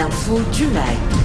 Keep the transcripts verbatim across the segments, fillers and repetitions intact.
l'info du Mag.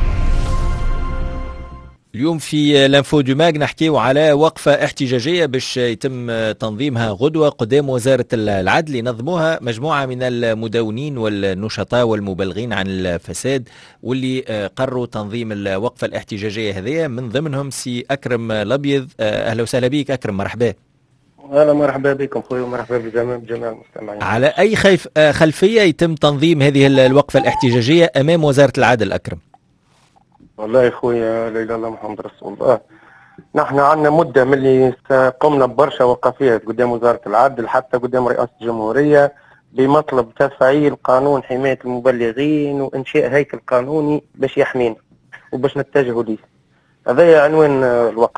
اليوم في لانفو دو ماغ نحكيو على وقفة احتجاجية باش يتم تنظيمها غدوة قدام وزارة العدل، ينظموها مجموعة من المدونين والنشطاء والمبلغين عن الفساد واللي قرروا تنظيم الوقفة الاحتجاجية هذه، من ضمنهم سي أكرم الأبيض. أهلا وسهلا بك أكرم، مرحبا. أهلا مرحبا بكم خويا ومرحبا بجميع جميع المستمعين. على أي خيف خلفية يتم تنظيم هذه الوقفة الاحتجاجية أمام وزارة العدل أكرم؟ والله خويا لا اله الا الله محمد رسول الله، نحن عندنا مده من اللي قمنا ببرشا وقفات قدام وزاره العدل حتى قدام رئاسه الجمهوريه بمطلب تفعيل قانون حمايه المبلغين وانشاء هيكل قانوني باش يحمينا وباش نتجهوا ليه. هذا عنوان الوقف.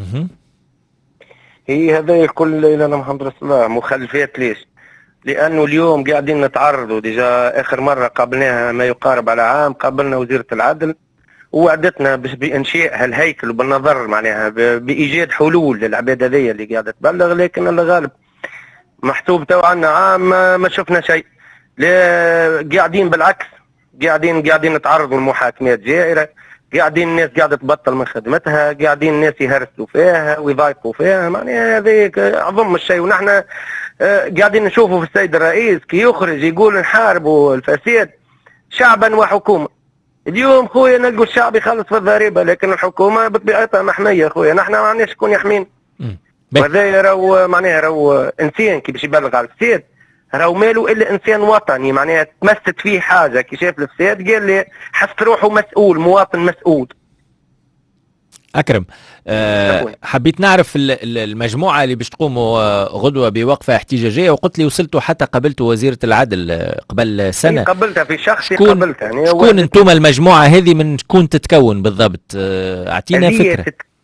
هي هذا الكل لا اله الا الله محمد رسول الله. مخلفات ليش؟ لانه اليوم قاعدين نتعرضوا، ديجا اخر مره قابلناها ما يقارب على عام، قابلنا وزيره العدل ووعدتنا بانشاء هالهيكل وبالنظر معناها بايجاد حلول للعباد هذيا اللي قاعده تبلغ، لكن الله غالب محسوب تو عنا عام ما, ما شفنا شيء. قاعدين بالعكس، قاعدين قاعدين نتعرضوا لمحاكمات جائره، قاعدين الناس قاعده تبطل من خدمتها، قاعدين الناس يهرسوا فيها ويضايقوا فيها، معناها هذيك اعظم الشيء. ونحن قاعدين نشوفوا في السيد الرئيس كي يخرج يقول نحاربوا الفساد شعبا وحكومه. اليوم خويا نلقوا الشعب يخلص في الضريبه، لكن الحكومه بطبيعتها محميه خويا، نحن ما عندناش شكون يحمينا. وهذا راهو معناها راهو انسان كي باش يبلغ على الفساد راهو ماله الا انسان وطني، معناها تمست فيه حاجه كي شاف الفساد قال لي حس روحه مسؤول، مواطن مسؤول. أكرم، أه حبيت نعرف المجموعة اللي باش تقوموا غدوة بوقفة احتجاجية، وقلت لي وصلتوا حتى قابلتوا وزيرة العدل قبل سنة. قابلتها في شخصي، قابلتها يعني. شكون انتم المجموعة هذه، من شكون تتكون بالضبط؟ اعطينا فكرة.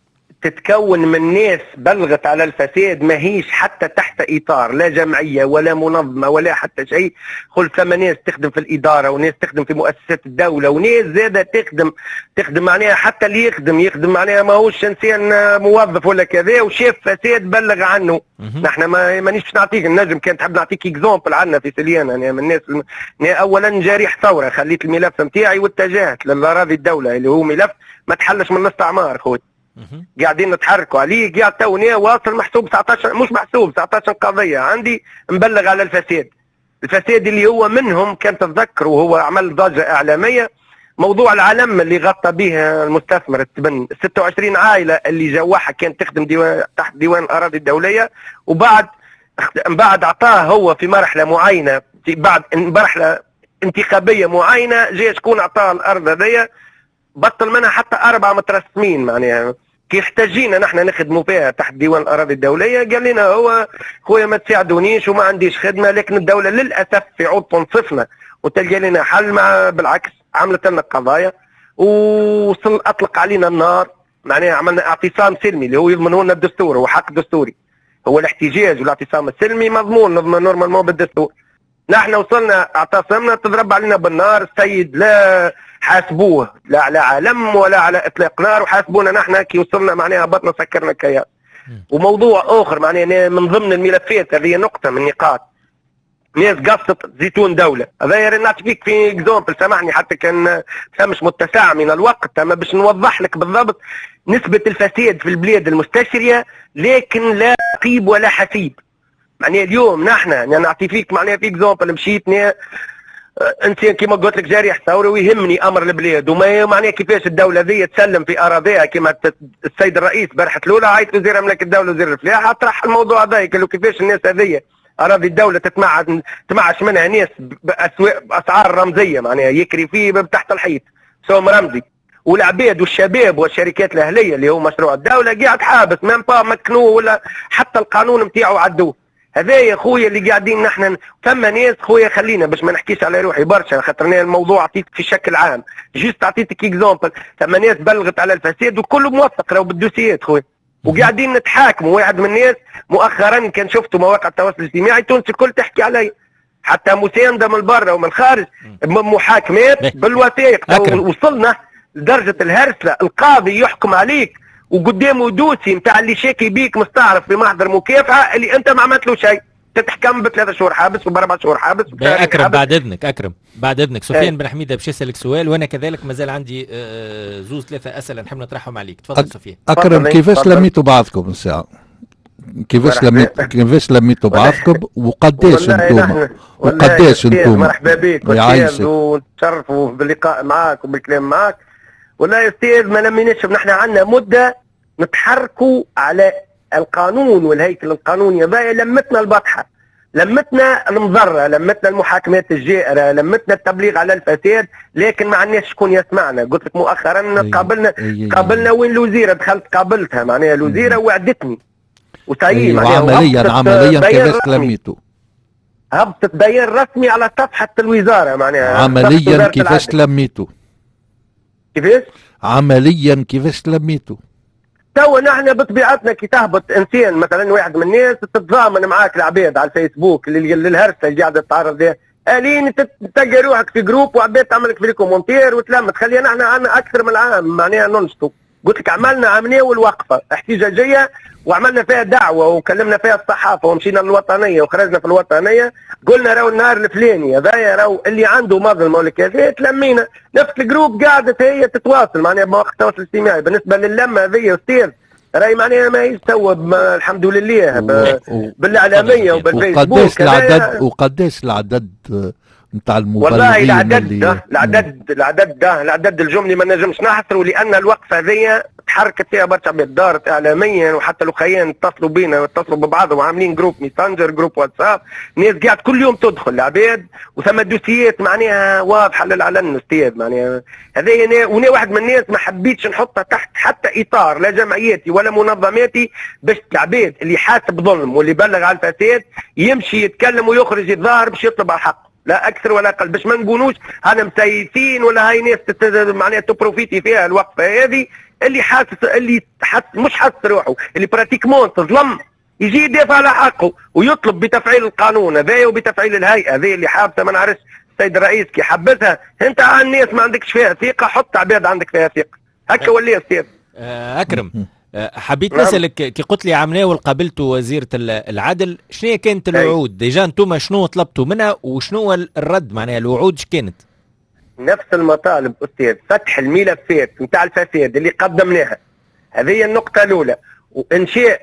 تتكون من ناس بلغت على الفساد، ماهيش حتى تحت اطار لا جمعيه ولا منظمه ولا حتى شيء. قل ثم ناس تخدم في الاداره وناس تخدم في مؤسسات الدوله وناس زاده تخدم تخدم معناها حتى اللي يخدم يخدم معناها ماهوش انسان موظف ولا كذا وشاف فساد بلغ عنه. نحن ما مانيش باش نعطيك النجم، كان تحب نعطيك اكزومبل عندنا في سليانه يعني من الناس. اولا جارح ثوره، خليت الملف نتاعي واتجهت للاراضي الدوله اللي هو ملف ما تحلش من الاستعمار خويا. قاعدين نتحركوا عليه، قاعد توني واصل محسوب تسعطاش، مش محسوب تسعطاش قضيه عندي مبلغ على الفساد. الفساد اللي هو منهم كان تتذكروا وهو عمل ضجه اعلاميه، موضوع العلم اللي غطى به المستثمر التبن، ستة وعشرين عائله اللي جوعها كانت تخدم ديوان تحت ديوان الاراضي الدوليه، وبعد بعد اعطاه هو في مرحله معينه، في بعد مرحله انتخابيه معينه، جاي شكون اعطاه الارض هذيا بطل منها حتى اربعه مترسمين. معناها كي احتاجينا نحن نخدموا فيها تحت ديوان الاراضي الدوليه قال لنا هو خويا ما تساعدونيش وما عنديش خدمه، لكن الدوله للاسف في عود تنصفنا وتلقى لنا حل، مع بالعكس عملت لنا قضايا وصل اطلق علينا النار. معناها عملنا اعتصام سلمي اللي هو يضمنه لنا الدستور، هو حق دستوري، هو الاحتجاج والاعتصام السلمي مضمون نورمالمون بالدستور. نحن وصلنا اعتصمنا تضرب علينا بالنار، السيد لا حاسبوه لا على علم ولا على اطلاق نار، وحاسبونا نحن كي وصلنا معناها هبطنا سكرنا الكيان. وموضوع اخر معناها من ضمن الملفات هذه نقطه من النقاط، ناس قصت زيتون دوله. هذا نعطي فيك في اكزومبل، سامحني حتى كان مش متسع من الوقت، اما باش نوضح لك بالضبط نسبه الفساد في البلاد المستشريه، لكن لا رقيب ولا حسيب. معناها اليوم نحن نعطي فيك معناها في اكزومبل، مشيتني انسان كما قلت لك جارح ثوري ويهمني امر البلاد، وما معناها كيفاش الدوله ذي تسلم في اراضيها كما السيد الرئيس برحه الاولى عيط وزير املاك الدوله وزير الفلاحه طرح الموضوع هذا، قال له كيفاش الناس هذيا اراضي الدوله تتمعش تمعش منها ناس باسعار رمزيه معناها يكري فيه تحت الحيط سوم رمزي، والعباد والشباب والشركات الاهليه اللي هو مشروع الدوله قاعد حابس ميم با مكنوه ولا حتى القانون نتاعو عدوه. هذا يا خويا اللي قاعدين نحن ثم ناس خويا، خلينا باش ما نحكيش على روحي برشا خاطر الموضوع عطيتك في شكل عام، جيست عطيتك اكزومبل. ثم ناس بلغت على الفساد وكله موثق راهو بالدوسيات خويا، وقاعدين نتحاكموا. واحد من الناس مؤخرا كان شفته مواقع التواصل الاجتماعي تونس الكل تحكي علي، حتى مسانده من برا ومن الخارج، محاكمات بالوثائق. وصلنا لدرجه الهرسله، القاضي يحكم عليك وقدامه دوسي نتاع اللي شاكي بيك مستعرف في محضر مكافحه اللي انت ما عملت له شيء، تتحكم بثلاثة شهور حابس وباربع شهور حابس. اكرم حابس. بعد اذنك اكرم بعد اذنك سفيان بن حميده باش يسالك سؤال، وانا كذلك مازال عندي زوز ثلاثه اسئله نحب نطرحهم عليك. تفضل أك... سفيان. اكرم كيفاش لميتوا بعضكم الساعه؟ كيفاش لميتوا كيفاش لميتوا بعضكم وقداش انتم وقداش انتم؟ مرحبا بك استاذ ونتشرفوا باللقاء معك وبالكلام معك. والله يا استاذ ما لميناش، نحن عندنا مده نتحركوا على القانون والهيكل القانوني هذا. لمتنا البطحه، لمتنا المضره، لمتنا المحاكمات الجائره، لمتنا التبليغ على الفساد، لكن ما عندناش شكون يسمعنا. قلت لك مؤخرا قابلنا قابلنا وين الوزيره، دخلت قابلتها معناها الوزيره وعدتني وتعيين معناها عمليا عمليا كيفاش لميتوا؟ هبطت بيان رسمي على صفحه الوزاره معناها عمليا كيفاش لميتوا؟ كيفاش؟ عمليا كيفاش لميتوا؟ توا نحن بطبيعتنا كي تهبط انسان مثلا واحد من الناس تتضامن معاك العباد على الفيسبوك للهرسه اللي قاعده تتعرض لها، الين تلقى روحك في جروب وعباد تعمل لك في كومنتير وتلم تخلي نحن عندنا اكثر من عام معناها ننشطوا. قلت لك عملنا عمليه والوقفه احتجاجيه وعملنا فيها دعوه وكلمنا فيها الصحافه ومشينا للوطنيه وخرجنا في الوطنيه قلنا راهو النهار الفلاني هذايا راهو اللي عنده مظلمه ولا كذا تلمينا. نفس الجروب قاعده هي تتواصل معناها بمواقع التواصل الاجتماعي. بالنسبه للمه هذه استاذ راهي معناها ما يستوى الحمد لله بالاعلاميه وبالفيسبوك. وقداش العدد وقداش العدد نتاع المبلغين؟ والله العدد ده العدد العدد ده العدد الجملي ما نجمش نحصره، لان الوقفه هذه تحركت فيها برشا عباد، دارت اعلاميا وحتى الاخوان اتصلوا بينا واتصلوا ببعضهم وعاملين جروب ميسنجر جروب واتساب، ناس قاعد كل يوم تدخل العباد وثم دوسيات معناها واضحه للعلن استاذ معناها هذه. وانا واحد من الناس ما حبيتش نحطها تحت حتى اطار لا جمعياتي ولا منظماتي باش العباد اللي حاسب ظلم واللي بلغ على الفساد يمشي يتكلم ويخرج يتظاهر باش يطلب على حق، لا اكثر ولا اقل، باش ما نقولوش هانا مسيسين ولا هاي ناس معناها تبروفيتي فيها الوقفه هذه. اللي حاسس اللي حس مش حاسس روحه اللي براتيكمون تظلم يجي يدافع على حقه ويطلب بتفعيل القانون هذا وبتفعيل الهيئه هذه اللي حابسه. ما نعرفش السيد الرئيس كي حبسها، انت على الناس ما عندكش فيها ثقه حط عباد عندك فيها ثقه هكا ولا استاذ. اكرم حبيت نسالك كي قلت لي عمليه وقابلتوا وزيره العدل، شنو كانت الوعود؟ ديجا انتم شنو طلبتوا منها وشنو الرد معناها الوعود كانت؟ نفس المطالب استاذ، فتح الملفات نتاع الفساد اللي قدمناها، هذه النقطه الاولى، وانشاء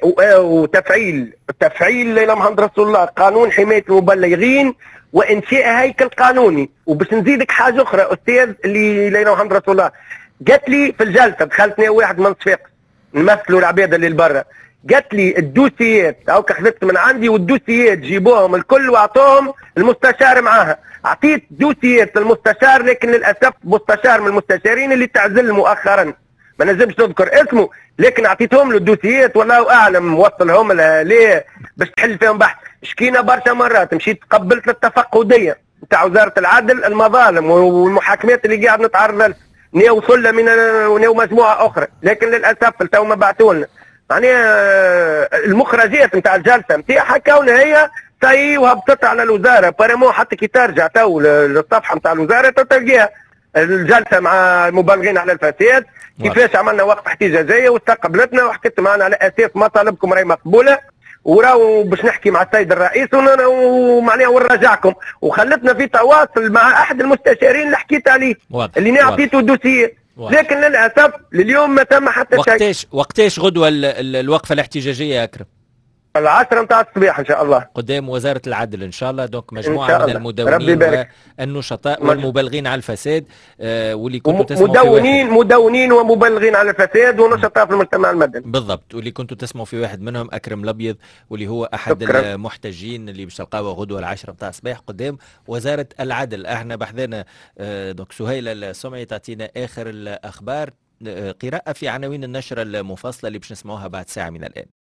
وتفعيل تفعيل لا محمد رسول الله قانون حمايه المبلغين وانشاء هيكل قانوني. وباش نزيدك حاجه اخرى استاذ اللي لا محمد رسول الله قالت لي في الجلسه دخلتني واحد من صفاقس نمثلوا العباد اللي لبرا، قالت لي الدوسيات هاك اخذت من عندي والدوسيات جيبوهم الكل واعطوهم المستشار معاها. اعطيت دوسيات للمستشار لكن للاسف مستشار من المستشارين اللي تعزل مؤخرا ما نجمش نذكر اسمه، لكن اعطيتهم له الدوسيات والله اعلم وصلهم لها ليه باش تحل فيهم بحث. شكينا برشا مرات مشيت قبلت التفقديه نتاع وزاره العدل المظالم والمحاكمات اللي قاعد نتعرض لها، ناو ثله من ناو مجموعه اخرى، لكن للاسف تو ما بعثوا لنا معناها المخرجات نتاع الجلسه نتاعها كونها هي تاي وهبطت على الوزاره بارامون. حتى كي ترجع تو للصفحه نتاع الوزاره تلقاها الجلسه مع المبلغين على الفساد كيفاش عملنا وقفه احتجاجيه واستقبلتنا وحكيت معنا على اساس مطالبكم راهي مقبوله وراو باش نحكي مع السيد الرئيس ومعناها ونراجعكم، وخلتنا في تواصل مع احد المستشارين اللي حكيت عليه اللي انا عطيته الدوسيه، لكن للاسف لليوم ما تم حتى شيء. وقتاش وقتاش غدوه الوقفه الاحتجاجيه يا اكرم؟ العشرة نتاع الصباح ان شاء الله قدام وزاره العدل ان شاء الله. دونك مجموعه من المدونين والنشطاء والمبلغين على الفساد آه واللي كنتوا تسمعوا مدونين مدونين ومبلغين على الفساد ونشطاء في المجتمع المدني بالضبط، واللي كنتوا تسمعوا في واحد منهم اكرم الابيض واللي هو احد شكرا. المحتجين اللي باش تلقاوه غدوه العشرة نتاع الصباح قدام وزاره العدل. احنا بحثنا آه دونك سهيله السمعي تعطينا اخر الاخبار، آه قراءه في عناوين النشره المفصله اللي باش نسمعوها بعد ساعه من الان.